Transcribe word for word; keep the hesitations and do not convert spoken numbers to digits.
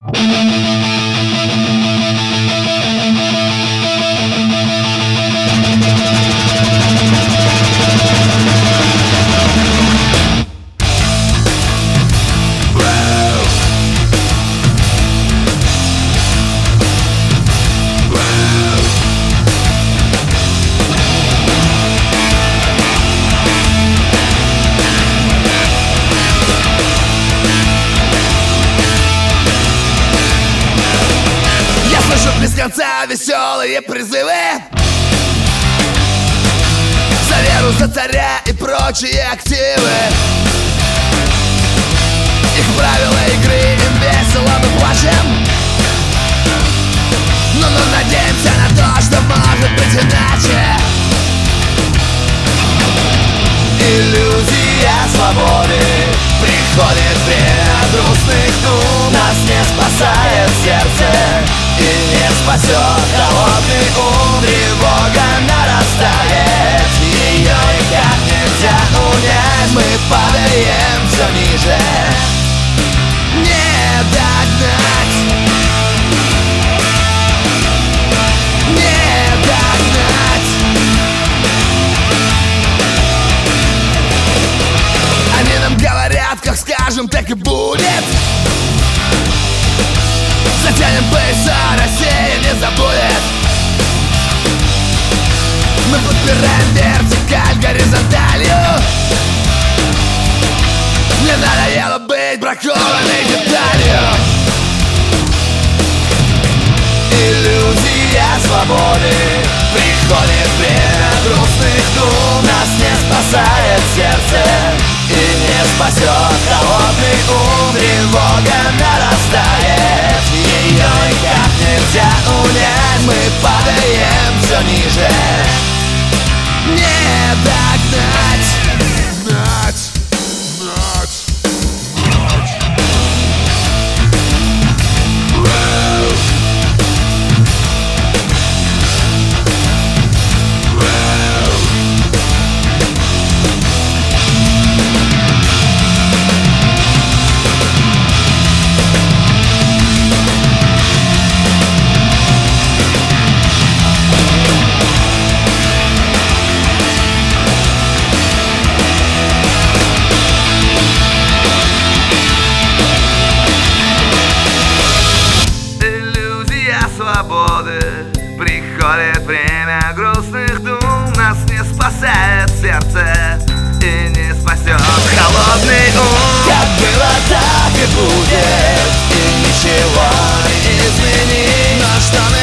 Без конца веселые призывы за веру, за царя и прочие активы. Их правила игры, им весело, мы плачем. Но мы надеемся на то, что может быть иначе. Иллюзия свободы. Приходит время грустных дум. Нас не спасает сердце и не спасет холодный ум. Тревога нарастает, ее никак нельзя унять. Мы падаем все ниже, не догнать, не догнать. Они нам говорят, как скажем, так и будет. Затянем пояса, Россия не забудет. Мы подбираем вертикаль горизонталью. Мне надоело быть бракованной деталью. Иллюзия свободы. Приходит время грустных дум. Нас не спасает сердце и не спасет холодный ум. Тревога нарастает, ее никак нельзя унять. Мы падаем все ниже, не догнать. Гнать, гнать, гнать. Приходит время грустных дум. Нас не спасает сердце и не спасет холодный ум. Как было, так и будет, и ничего не изменить. Но что мы